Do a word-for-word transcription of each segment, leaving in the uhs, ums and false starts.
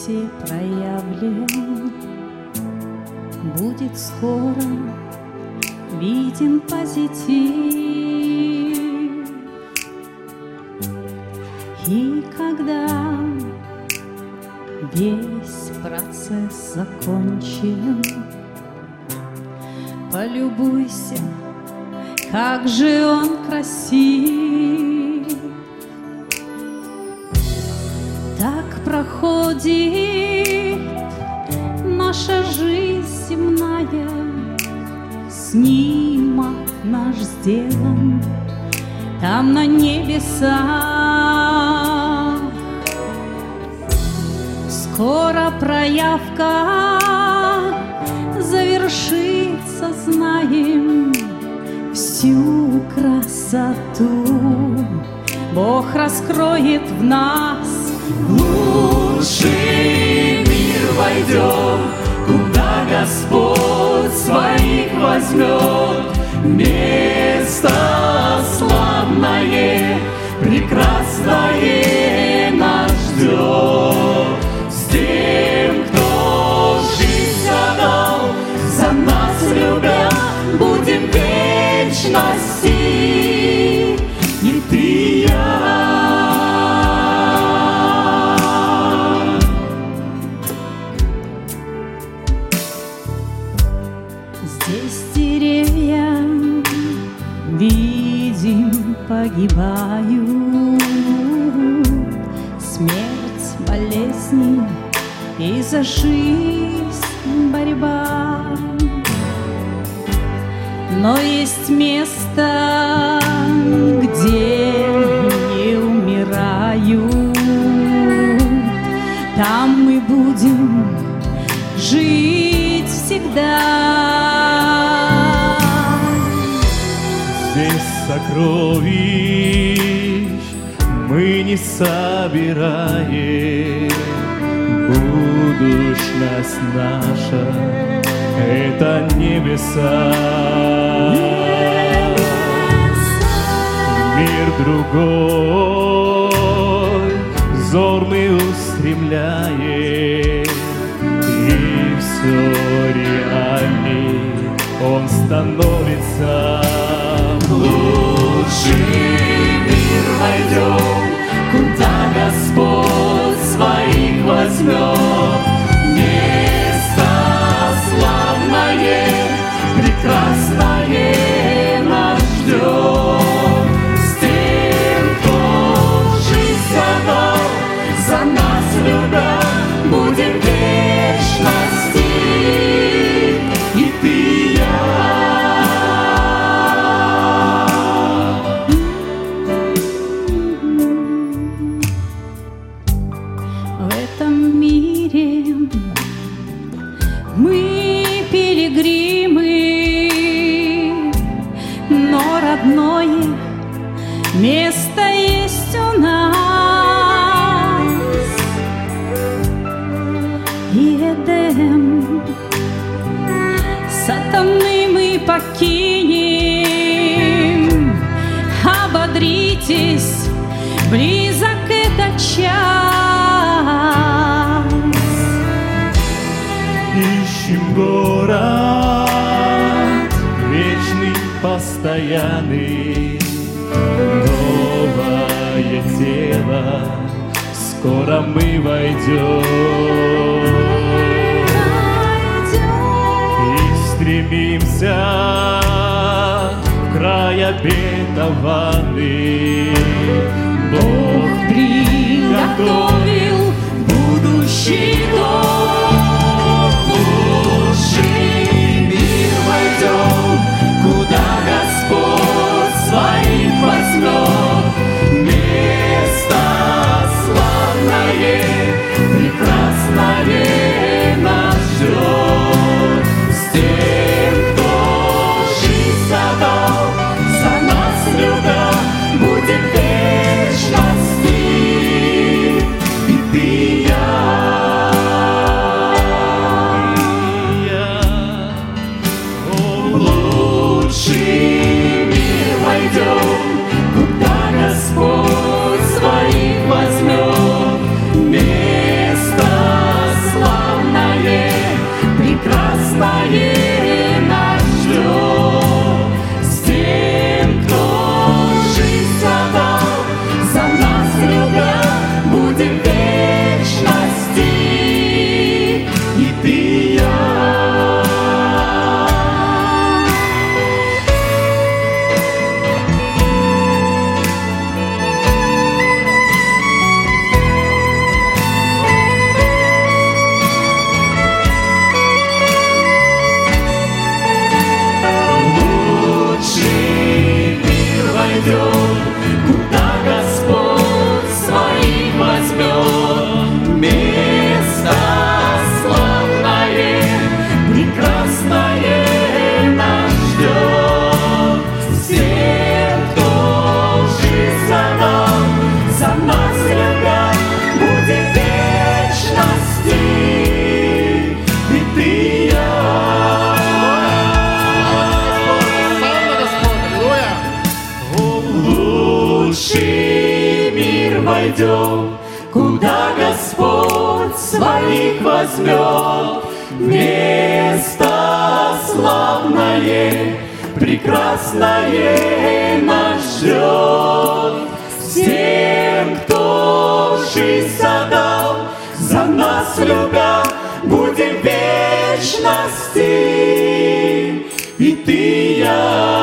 свете проявлен, будет скоро виден позитив. И когда весь процесс закончен, полюбуйся, как же он красив. Так проходит наша жизнь земная, снимок наш сделан там на небесах. Скоро проявка завершится, знаем, всю красоту Бог раскроет в нас. Лучший мир войдем, куда Господь своих возьмет. Место славное, прекрасное нас ждет. С тем, кто жизнь отдал, за нас любя, будем в вечности, и ты и я. Здесь деревья, видим, погибают, смерть, болезни и за жизнь борьба. Но есть место, где не умирают, там мы будем жить всегда. Здесь сокровищ мы не собираем, будущность наша — это небеса. Мир другой взор мы устремляем, и все реальней он становится. Лучший мир войдем, куда Господь своих возьмет. Место славное, прекрасное нас ждет. С тем, кто жизнь отдал, за нас любя, будем в вечности, и ты и я. Мы пилигримы, но родное место есть у нас. И Эдем сатаны мы покинем. Ободритесь, близок этот час. Ищем город вечный, постоянный, новое тело скоро мы войдем. И стремимся в край обетованный. Бог приготовил будущий дом. Куда Господь своих возьмет. Место славное, прекрасное нас ждет. С тем, кто жизнь отдал, за нас любя, будем в вечности, и ты и я. Лучший мир войдет, лучший мир войдем, куда Господь своих возьмет. Место славное, прекрасное нас ждет. Всем, кто жизнь отдал, за нас любя, будем в вечности. И ты, и я.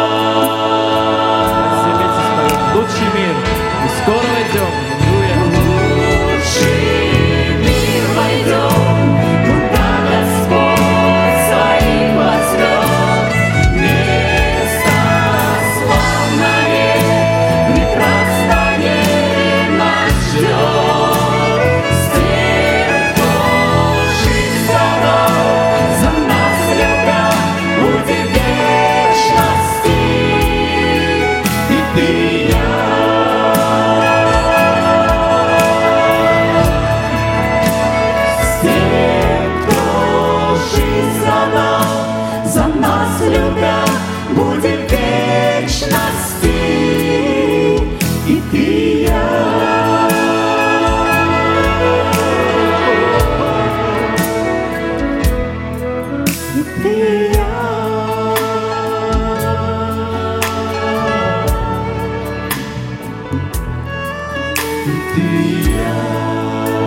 Лучший мир, мы скоро войдем. Лучший мир войдем, куда Господь своих возьмет. Место славное, прекрасное нас ждет. С тем, кто жизнь отдал, за нас любя, будем в вечности. И ты, и я. За нас любя, будем в вечности, и ты, и я. И ты, и я. И ты, и я.